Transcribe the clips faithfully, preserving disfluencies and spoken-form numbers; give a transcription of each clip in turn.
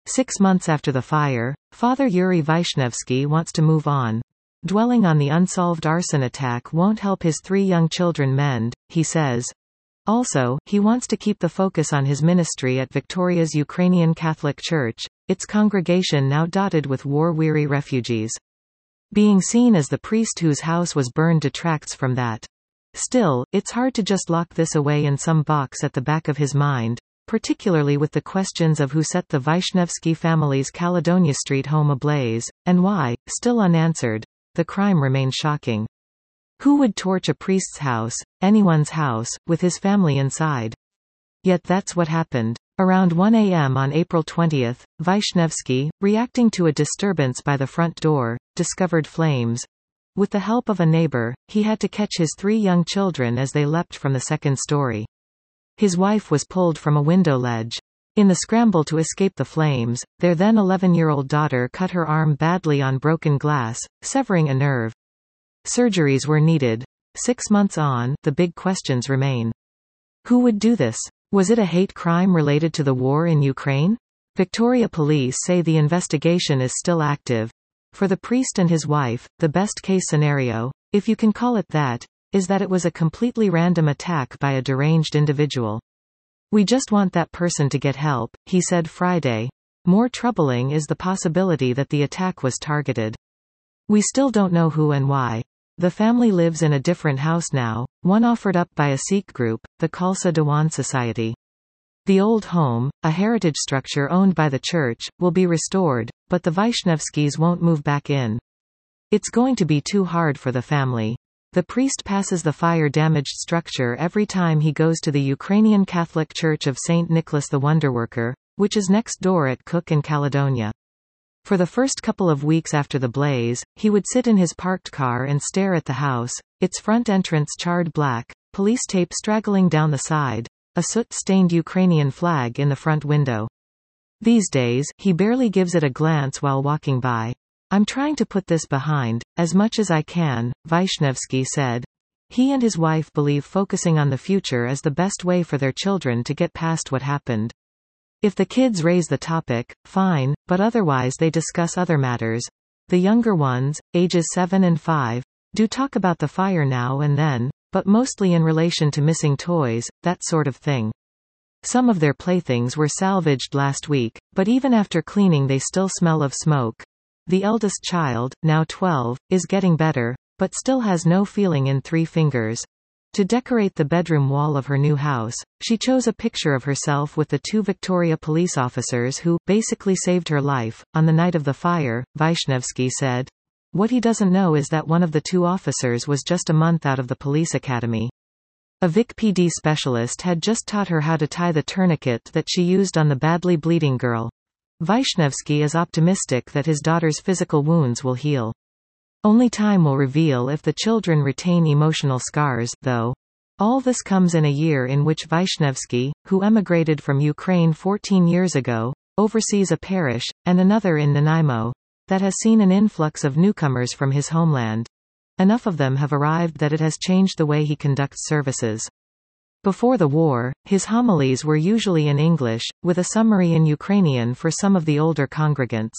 Six months after the fire, Father Yuri Vaishnevsky wants to move on. Dwelling on the unsolved arson attack won't help his three young children mend, he says. Also, he wants to keep the focus on his ministry at Victoria's Ukrainian Catholic Church, its congregation now dotted with war-weary refugees. Being seen as the priest whose house was burned detracts from that. Still, it's hard to just lock this away in some box at the back of his mind, particularly with the questions of who set the Vaishnevsky family's Caledonia Street home ablaze, and why, still unanswered. The crime remains shocking. Who would torch a priest's house, anyone's house, with his family inside? Yet that's what happened. Around one a m on April twentieth, Vaishnevsky, reacting to a disturbance by the front door, discovered flames. With the help of a neighbor, he had to catch his three young children as they leapt from the second story. His wife was pulled from a window ledge. In the scramble to escape the flames, their then eleven-year-old daughter cut her arm badly on broken glass, severing a nerve. Surgeries were needed. Six months on, the big questions remain. Who would do this? Was it a hate crime related to the war in Ukraine? Victoria police say the investigation is still active. For the priest and his wife, the best-case scenario, if you can call it that, is that it was a completely random attack by a deranged individual. We just want that person to get help, he said Friday. More troubling is the possibility that the attack was targeted. We still don't know who and why. The family lives in a different house now, one offered up by a Sikh group, the Khalsa Diwan Society. The old home, a heritage structure owned by the church, will be restored, but the Vaishnevskys won't move back in. It's going to be too hard for the family. The priest passes the fire-damaged structure every time he goes to the Ukrainian Catholic Church of Saint Nicholas the Wonderworker, which is next door at Cook in Caledonia. For the first couple of weeks after the blaze, he would sit in his parked car and stare at the house, its front entrance charred black, police tape straggling down the side, a soot-stained Ukrainian flag in the front window. These days, he barely gives it a glance while walking by. I'm trying to put this behind, as much as I can, Vaishnevsky said. He and his wife believe focusing on the future is the best way for their children to get past what happened. If the kids raise the topic, fine, but otherwise they discuss other matters. The younger ones, ages seven and five, do talk about the fire now and then, but mostly in relation to missing toys, that sort of thing. Some of their playthings were salvaged last week, but even after cleaning they still smell of smoke. The eldest child, now twelve, is getting better, but still has no feeling in three fingers. To decorate the bedroom wall of her new house, she chose a picture of herself with the two Victoria police officers who, basically saved her life, on the night of the fire, Vaishnevsky said. What he doesn't know is that one of the two officers was just a month out of the police academy. A Vic P D specialist had just taught her how to tie the tourniquet that she used on the badly bleeding girl. Vaishnevsky is optimistic that his daughter's physical wounds will heal. Only time will reveal if the children retain emotional scars, though. All this comes in a year in which Vaishnevsky, who emigrated from Ukraine fourteen years ago, oversees a parish, and another in Nanaimo, that has seen an influx of newcomers from his homeland. Enough of them have arrived that it has changed the way he conducts services. Before the war, his homilies were usually in English, with a summary in Ukrainian for some of the older congregants.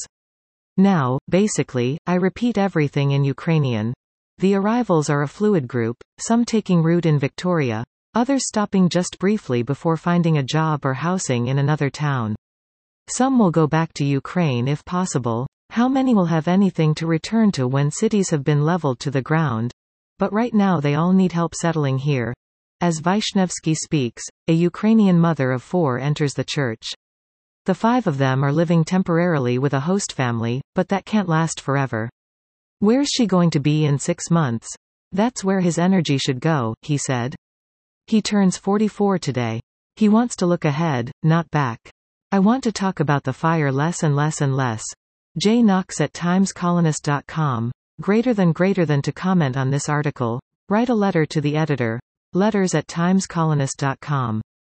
Now, basically, I repeat everything in Ukrainian. The arrivals are a fluid group, some taking root in Victoria, others stopping just briefly before finding a job or housing in another town. Some will go back to Ukraine if possible. How many will have anything to return to when cities have been leveled to the ground? But right now they all need help settling here. As Vaishnevsky speaks, a Ukrainian mother of four enters the church. The five of them are living temporarily with a host family, but that can't last forever. Where's she going to be in six months? That's where his energy should go, he said. He turns forty-four today. He wants to look ahead, not back. I want to talk about the fire less and less and less. Jay Knox at times colonist dot com. Greater than greater than to comment on this article. Write a letter to the editor. Letters at times colonist dot com.